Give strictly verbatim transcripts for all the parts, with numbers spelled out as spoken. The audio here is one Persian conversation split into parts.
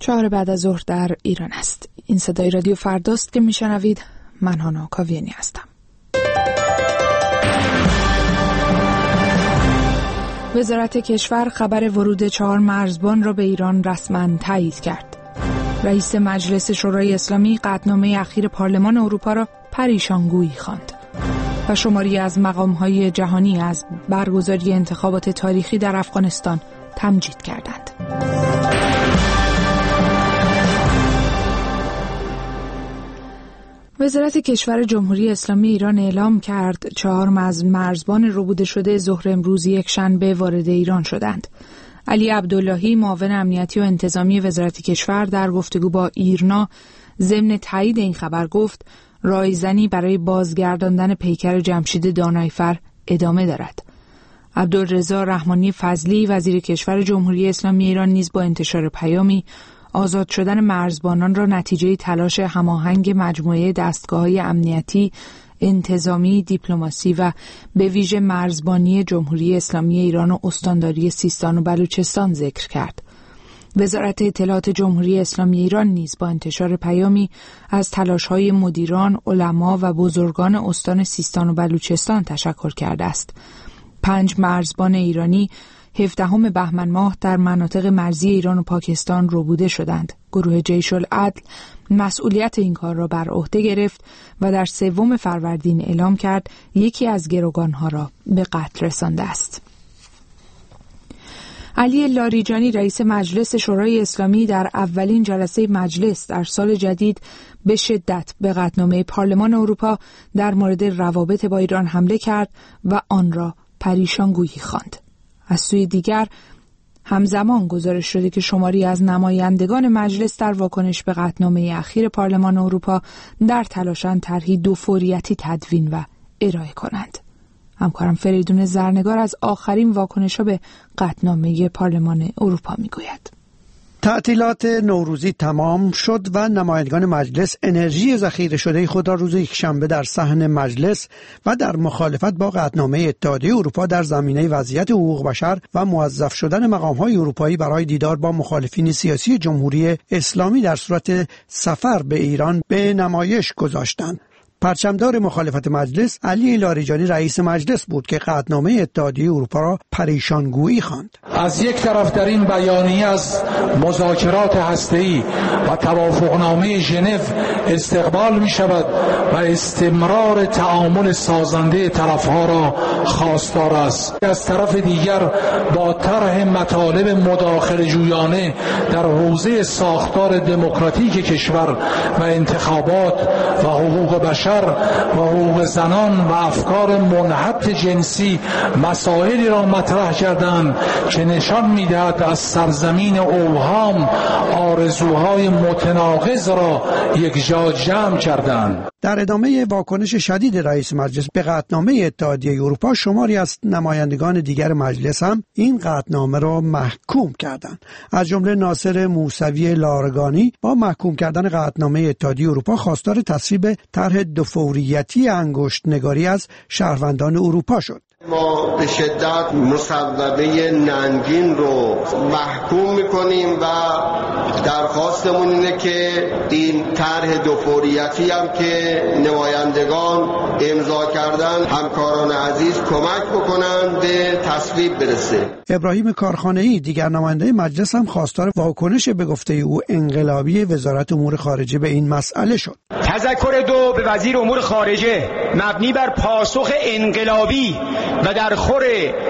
چهار بعد از ظهر در ایران است. این صدای رادیو فرداست که میشنوید. من هانا کاویانی هستم. وزارت کشور خبر ورود چهار مرزبان را به ایران رسما تایید کرد. رئیس مجلس شورای اسلامی قطعنامه اخیر پارلمان اروپا را پریشانگویی خواند و شماری از مقام‌های جهانی از برگزاری انتخابات تاریخی در افغانستان تمجید کردند. وزارت کشور جمهوری اسلامی ایران اعلام کرد چهار مرزبان ربوده شده ظهر امروز یک شنبه وارد ایران شدند. علی عبداللهی معاون امنیتی و انتظامی وزارت کشور در گفتگو با ایرنا ضمن تایید این خبر گفت رایزنی برای بازگرداندن پیکر جمشید دانایفر ادامه دارد. عبدالرضا رحمانی فضلی وزیر کشور جمهوری اسلامی ایران نیز با انتشار پیامی آزاد شدن مرزبانان را نتیجه تلاش هماهنگ مجموعه دستگاه‌های امنیتی، انتظامی، دیپلماسی و به ویژه مرزبانی جمهوری اسلامی ایران و استانداری سیستان و بلوچستان ذکر کرد. وزارت اطلاعات جمهوری اسلامی ایران نیز با انتشار پیامی از تلاش‌های مدیران، علما و بزرگان استان سیستان و بلوچستان تشکر کرده است. پنج مرزبان ایرانی هفدهم بهمن ماه در مناطق مرزی ایران و پاکستان ربوده شدند. گروه جیش العدل مسئولیت این کار را بر عهده گرفت و در سوم فروردین اعلام کرد یکی از گروگانها را به قتل رسانده است. علی لاریجانی رئیس مجلس شورای اسلامی در اولین جلسه مجلس در سال جدید به شدت به قطعنامه پارلمان اروپا در مورد روابط با ایران حمله کرد و آن را پریشانگویی خواند. از سوی دیگر همزمان گزارش شده که شماری از نمایندگان مجلس در واکنش به قطعنامه اخیر پارلمان اروپا در تلاشند طرحی دو فوریتی تدوین و ارائه کنند. همکارم فریدون زرنگار از آخرین واکنش‌ها به قطعنامه پارلمان اروپا میگوید. تعطیلات نوروزی تمام شد و نمایندگان مجلس انرژی ذخیره شده خود را روز یکشنبه در صحن مجلس و در مخالفت با قطعنامه اتحادیه اروپا در زمینه وضعیت حقوق بشر و موظف شدن مقام‌های اروپایی برای دیدار با مخالفین سیاسی جمهوری اسلامی در صورت سفر به ایران به نمایش گذاشتند. پرچمدار مخالفت مجلس علی لاریجانی رئیس مجلس بود که قطعنامه اتحادیه اروپا را پریشانگویی خواند. از یک طرف در این بیانیه از مذاکرات هسته‌ای و توافقنامه ژنو استقبال می شود و استمرار تعامل سازنده طرفها را خواستار است. از طرف دیگر با طرح مطالب مداخله جویانه در حوزه ساختار دموکراتیک کشور و انتخابات و حقوق بشر و حقوق زنان و افکار منحط جنسی مسائلی را مطرح کردند که نشان می‌دهد از سرزمین اوهام آرزوهای متناقض را یک جا جمع کردند. در ادامه واکنش شدید رئیس مجلس به قطعنامه اتحادیه اروپا شماری از نمایندگان دیگر مجلس هم این قطعنامه را محکوم کردند. از جمله ناصر موسوی لارگانی با محکوم کردن قطعنامه اتحادیه اروپا خواستار تصویب طرح دو فوریتی انگشت نگاری از شهروندان اروپا شد. ما به شدت مصوبه ننگین رو محکوم میکنیم و درخواستمون اینه که این طرح دو فوریتی هم که نمایندگان امضا کردن همکاران عزیز کمک بکنن به تصویب برسه. ابراهیم کارخانه‌ای دیگر نماینده مجلس هم خواستار واکنش به گفته او انقلابی وزارت امور خارجه به این مسئله شد. تذکر دو به وزیر امور خارجه مبنی بر پاسخ انقلابی و در خور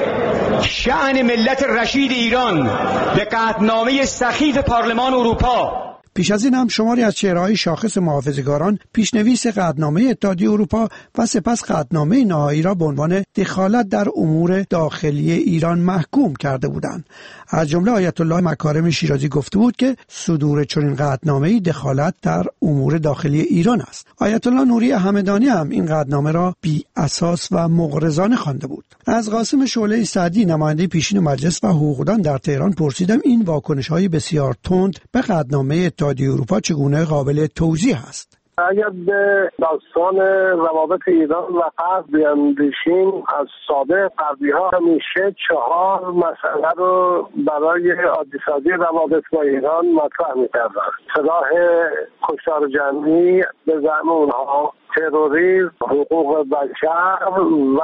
شأن ملت رشید ایران به قطعنامه سخیف پارلمان اروپا. پیش از این هم شماری از چهره‌های شاخص محافظه‌کاران پیشنویس قطعنامه اتحادیه اروپا و سپس قطعنامه نهایی را به عنوان دخالت در امور داخلی ایران محکوم کرده بودند. از جمله آیت الله مکارم شیرازی گفته بود که صدور چنین قطعنامه‌ای دخالت در امور داخلی ایران است. آیت الله نوری همدانی هم این قطعنامه را بی اساس و مغرضانه خوانده بود. از قاسم شعله سعدی نماینده پیشین مجلس و حقوقدان در تهران پرسیدم این واکنش‌های بسیار تند به قطعنامه اتحادیه اروپا چگونه قابل توضیح است. اگر به داستان روابط ایران و غرب بیاندیشیم، از سابق غربی‌ها همیشه چهار مسئله رو برای عادی‌سازی روابط با ایران مطرح می‌کردن: سلاح کشتار جمعی به زعم اونها، تروریسم، حقوق بشر و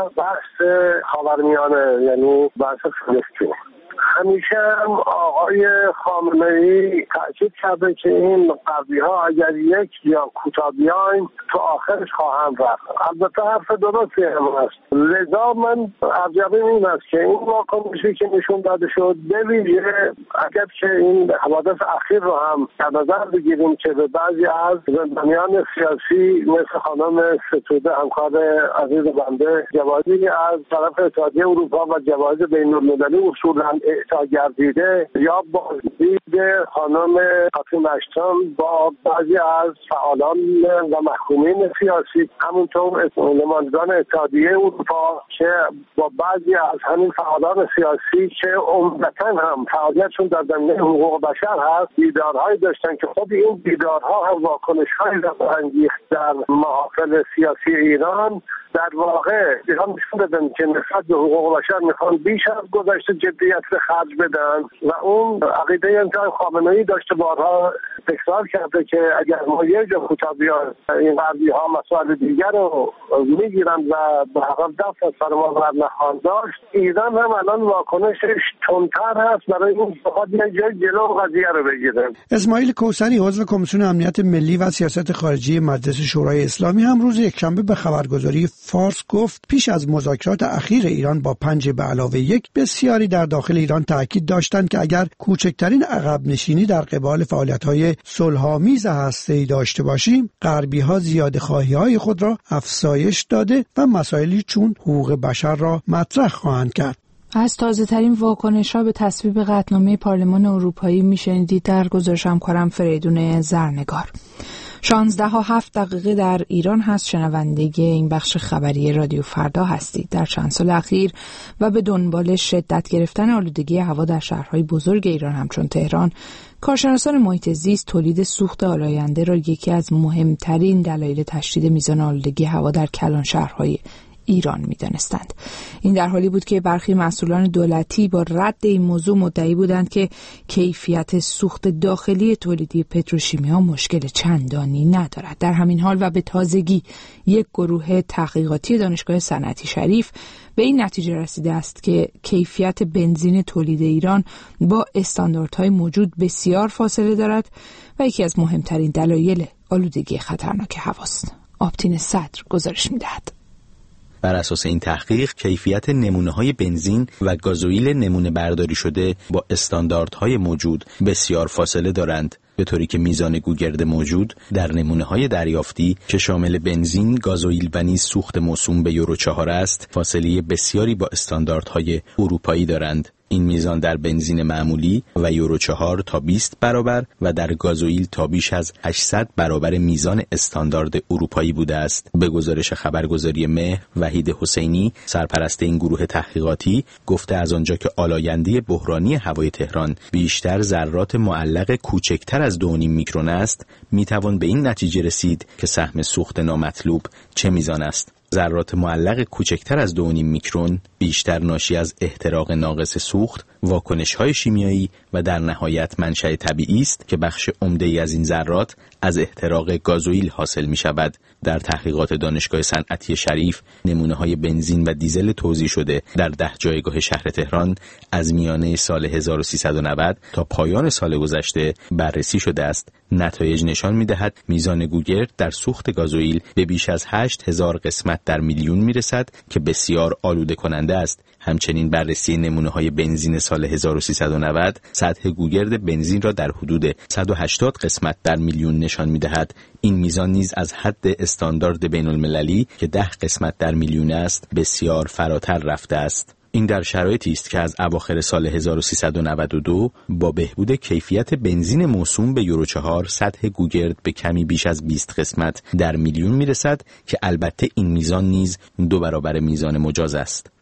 بحث خاورمیانه، یعنی بحث فلسطین. همیشه هم آقای خامنه‌ای تأکید کرده که این غربی‌ها اگر یک یا کوتاه بیاین تو آخرش خواهند رفت. البته حرف درستی هم هست. لذا من ارجبیم این است که این واکنشی که نشون داده شد، به ویژه اگر که این حوادث اخیر رو هم در نظر بگیریم که به بعضی از زندانیان سیاسی مثل خانم ستوده، همکار عزیز بنده، جوازی از طرف اتحادیه اروپا و جواز بین‌المللی اصولاً اعطا گردیده، یا بازدید خانم کاترین اشتون با بعضی از فعالان و محکومین سیاسی، همونطور نمایندگان اتحادیه اروپا که با بعضی از همین فعالان سیاسی که عمدتاً هم فعالیتشون در زمینه حقوق بشر هست، دیدارهایی داشتن که خود این دیدارها هم واکنش‌هایی را برانگیخت در محافل سیاسی ایران. در واقع ایران نشون دادن که نسبت به حقوق بشر میخوان بیش از گذشته جدیت به خرج بدن و اون عقیده امام خامنه‌ای داشته، بارها تکرار کرده که اگر ما یه جا کوتاه بیایم این غربی‌ها مسائل دیگر رو میگیرن و به حقیقت دست از سر ما بر نخواهند داشت. ایران هم الان واکنشش تندتر هست برای این بخواد یه جای جلو قضیه رو بگیره. اسماعیل کوثری، عضو کمیسیون امنیت ملی و سیاست خارجی مجلس شورای اسلامی، هم روز یکشنبه به خبرگزاری فارس گفت پیش از مذاکرات اخیر ایران با پنج به علاوه یک، بسیاری در داخل ایران تاکید داشتند که اگر کوچکترین عقب نشینی در قبال فعالیت‌های صلح‌آمیز هسته‌ای داشته باشیم، غربی‌ها زیادخواهی‌های خود را افزایش داده و مسائلی چون حقوق بشر را مطرح خواهند کرد. از تازه‌ترین واکنش‌ها به تصویب قطعنامه پارلمان اروپایی میشنیدید در گزارش همکارم فریدون زرنگار. شانزده و هفت دقیقه در ایران هست. شنونده این بخش خبری رادیو فردا هستید. در چند سال اخیر و به دنبال شدت گرفتن آلودگی هوا در شهرهای بزرگ ایران همچون تهران، کارشناسان محیط زیست تولید سوخت آلاینده را یکی از مهمترین دلایل تشدید میزان آلودگی هوا در کلان شهرهای ایران می‌دانستند. این در حالی بود که برخی مسئولان دولتی با رد این موضوع مدعی بودند که کیفیت سوخت داخلی تولیدی پتروشیمیا مشکل چندانی ندارد. در همین حال و به تازگی یک گروه تحقیقاتی دانشگاه صنعتی شریف به این نتیجه رسیده است که کیفیت بنزین تولید ایران با استانداردهای موجود بسیار فاصله دارد و یکی از مهمترین دلایل آلودگی خطرناک هواست. آبتین صدر گزارش می‌دهد. بر اساس این تحقیق، کیفیت نمونه‌های بنزین و گازوئیل نمونه برداری شده با استانداردهای موجود بسیار فاصله دارند، به طوری که میزان گوگرد موجود در نمونه‌های دریافتی که شامل بنزین، گازوئیل و نیز سوخت موسوم به یورو چهار است، فاصله بسیاری با استانداردهای اروپایی دارند. این میزان در بنزین معمولی و یورو چهار تا بیست برابر و در گازوئیل تا بیش از هشتصد برابر میزان استاندارد اروپایی بوده است. به گزارش خبرگزاری مهر، وحید حسینی، سرپرست این گروه تحقیقاتی، گفته از آنجا که آلاینده بحرانی هوای تهران بیشتر ذرات معلق کوچکتر از دو و نیم میکرون است، میتوان به این نتیجه رسید که سهم سوخت نامطلوب چه میزان است. ذرات معلق کوچکتر از دو و نیم میکرون بیشتر ناشی از احتراق ناقص سوخت، واکنش‌های شیمیایی و در نهایت منشأ طبیعی است که بخش عمده‌ای از این ذرات از احتراق گازوئیل حاصل می‌شود. در تحقیقات دانشگاه صنعتی شریف، نمونه‌های بنزین و دیزل توزیع شده در ده جایگاه شهر تهران از میانه سال هزار و سیصد و نود تا پایان سال گذشته بررسی شده است. نتایج نشان می‌دهد میزان گوگرد در سوخت گازوئیل به بیش از هشت هزار قسمت در میلیون میرسد که بسیار آلوده کننده است. همچنین بررسی نمونه‌های بنزین سال هزار و سیصد و نود سطح گوگرد بنزین را در حدود صد و هشتاد قسمت در میلیون نشان می‌دهد. این میزان نیز از حد استاندارد بین‌المللی که ده قسمت در میلیون است بسیار فراتر رفته است. این در شرایطی است که از اواخر سال هزار و سیصد و نود و دو با بهبود کیفیت بنزین موسوم به یورو چهار سطح گوگرد به کمی بیش از بیست قسمت در میلیون میرسد که البته این میزان نیز دو برابر میزان مجاز است.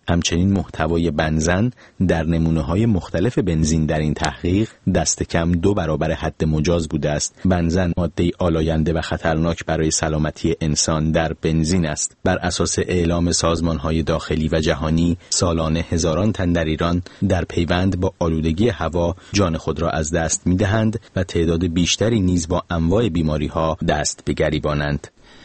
همچنین محتوای بنزن در نمونه‌های مختلف بنزین در این تحقیق دست کم دو برابر حد مجاز بوده است. بنزن ماده‌ای آلاینده و خطرناک برای سلامتی انسان در بنزین است. بر اساس اعلام سازمان‌های داخلی و جهانی، سالانه هزاران تن در ایران در پیوند با آلودگی هوا جان خود را از دست می‌دهند و تعداد بیشتری نیز با انواع بیماری‌ها دست به گریبانند.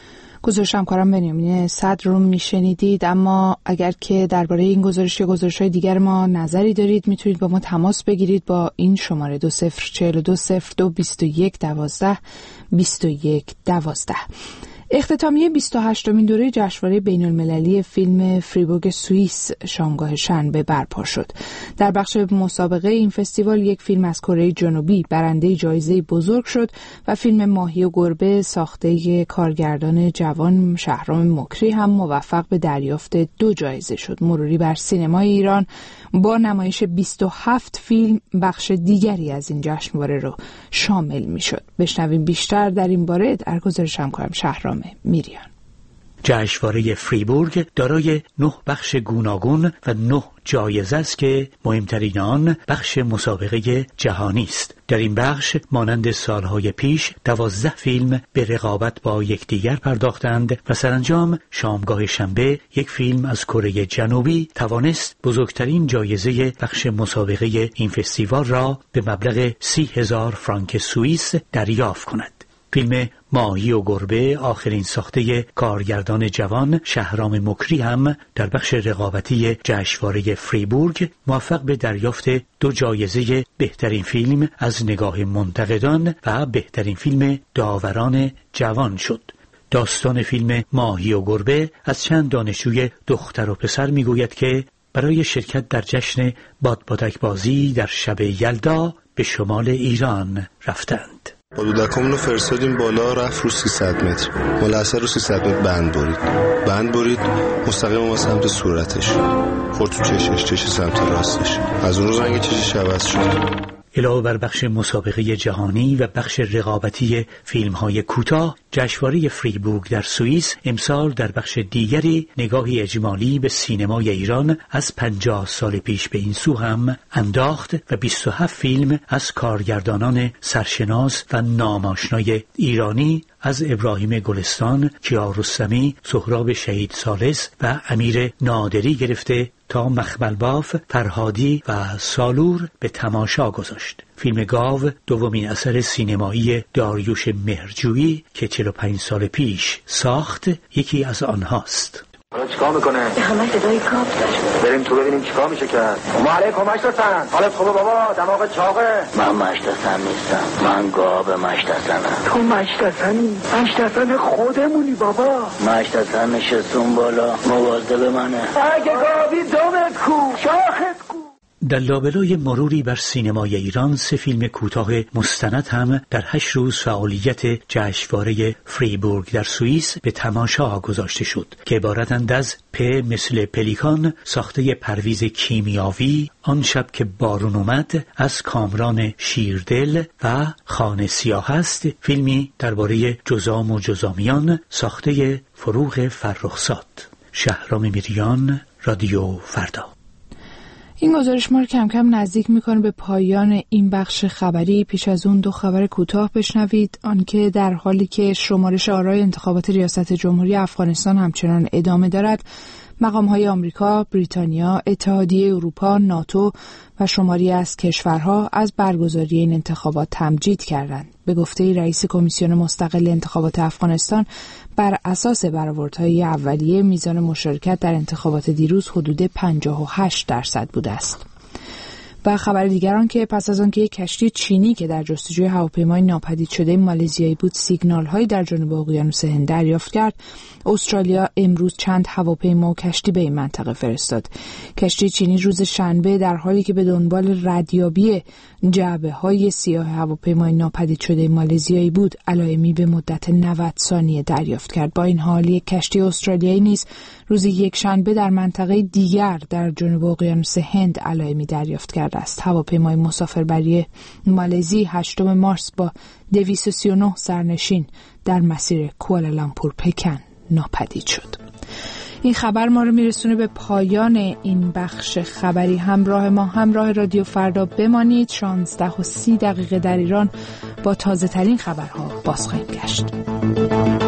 گزارش همکارم بنیامین صدر رو میشنیدید. اما اگر که درباره این گزارش یا گزارش‌های دیگر ما نظری دارید میتونید با ما تماس بگیرید با این شماره دو صفر چهل و دو صفر دو بیست و یک دوازده بیست و یک دوازده. اختتامیه بیست و هشتمین دوره جشنواره بین‌المللی فیلم فریبورگ سوئیس شامگاه شنبه برپا شد. در بخش مسابقه این فستیوال یک فیلم از کره جنوبی برنده جایزه بزرگ شد و فیلم ماهی و گربه ساخته کارگردان جوان شهرام مکری هم موفق به دریافت دو جایزه شد. مروری بر سینمای ایران با نمایش بیست و هفت فیلم بخش دیگری از این جشنواره رو شامل می‌شد. بشنویم بیشتر در این باره در گزارش همکارم شهرام میریان. جشنواره فریبورگ دارای نه بخش گوناگون و نه جایزه است که مهمترین آن بخش مسابقه جهانی است. در این بخش مانند سالهای پیش دوازده فیلم به رقابت با یکدیگر پرداختند و سرانجام شامگاه شنبه یک فیلم از کره جنوبی توانست بزرگترین جایزه بخش مسابقه این فستیوال را به مبلغ سی هزار فرانک سوئیس دریافت کند. فیلم ماهی و گربه آخرین ساخته کارگردان جوان شهرام مکری هم در بخش رقابتی جشنواره فریبورگ موفق به دریافت دو جایزه بهترین فیلم از نگاه منتقدان و بهترین فیلم داوران جوان شد. داستان فیلم ماهی و گربه از چند دانشجوی دختر و پسر میگوید که برای شرکت در جشن بادبادک بازی در شب یلدا به شمال ایران رفتند. با دودکمون رو فرستادیم بالا، رفت رو سیصد متر، ملحظه رو سیصد متر بند برید بند برید مستقیم ما سمت صورتش خورد تو چشش، چش سمت راستش. از اون روز رنگ چشش عوض شد. علاوه بر بخش مسابقه جهانی و بخش رقابتی فیلم‌های کوتاه، جشنواره فریبورگ در سوئیس امسال در بخش دیگری نگاهی اجمالی به سینمای ایران از پنجاه سال پیش به این سو هم انداخت و بیست و هفت فیلم از کارگردانان سرشناس و ناماشنای ایرانی از ابراهیم گلستان، کیارستمی، سهراب شهید ثالث و امیر نادری گرفته تا مخملباف، فرهادی و سالور به تماشا گذاشت. فیلم گاو دومین اثر سینمایی داریوش مهرجویی که چهل و پنج سال پیش ساخت یکی از آنهاست. حالا چیکار میکنه؟ همه صدای کاپ داشت. بریم تو ببینیم چیکار میشه کرد. ما علیکم مشتسن. حالت خوبه بابا؟ دماغت چاقه؟ من مشتسن نیستم. من گاو مشتسنم. تو مشتسنی؟ مشتسن خودمونی بابا. مشتسن نشستون بالا. مواظب منه. اگه گاوی دمت کو، شاخت کو. در لابلای مروری بر سینمای ایران سه فیلم کوتاه مستند هم در هشت روز فعالیت جشنواره فریبورگ در سوئیس به تماشا گذاشته شد که عبارتند از پ مثل پلیکان ساخته پرویز کیمیاوی، آن شب که بارون اومد از کامران شیردل و خانه سیاه است، فیلمی درباره جذام و جذامیان ساخته فروغ فرخزاد. شهرام میریان، رادیو فردا. این گزارش ما رو کم کم نزدیک میکنه به پایان این بخش خبری. پیش از اون دو خبر کوتاه بشنوید. آنکه در حالی که شمارش آرای انتخابات ریاست جمهوری افغانستان همچنان ادامه دارد، مقام‌های آمریکا، بریتانیا، اتحادیه اروپا، ناتو و شماری از کشورها از برگزاری این انتخابات تمجید کردند. به گفته رئیس کمیسیون مستقل انتخابات افغانستان، بر اساس برآوردهای اولیه میزان مشارکت در انتخابات دیروز حدود پنجاه و هشت درصد بوده است. و خبر دیگران که پس از آنکه یک کشتی چینی که در جستجوی هواپیمای ناپدید شده مالزیایی بود سیگنال‌هایی در جنوب اقیانوس هند دریافت کرد، استرالیا امروز چند هواپیما و کشتی به این منطقه فرستاد. کشتی چینی روز شنبه در حالی که به دنبال ردیابی جعبه‌های سیاه هواپیمای ناپدید شده مالزیایی بود، علائمی به مدت نود ثانیه دریافت کرد. با این حال یک کشتی استرالیایی نیز روز یک شنبه در منطقه دیگر در جنوب اقیانوس هند علائمی دریافت کرد است. هواپیمای مسافربری مالزی هشتم مارس با دویست و سی و نه سرنشین در مسیر کوالالامپور پکن ناپدید شد. این خبر ما رو میرسونه به پایان این بخش خبری. همراه ما، همراه رادیو فردا بمانید. شانزده و سی دقیقه در ایران با تازه ترین خبرها باز خواهیم گشت.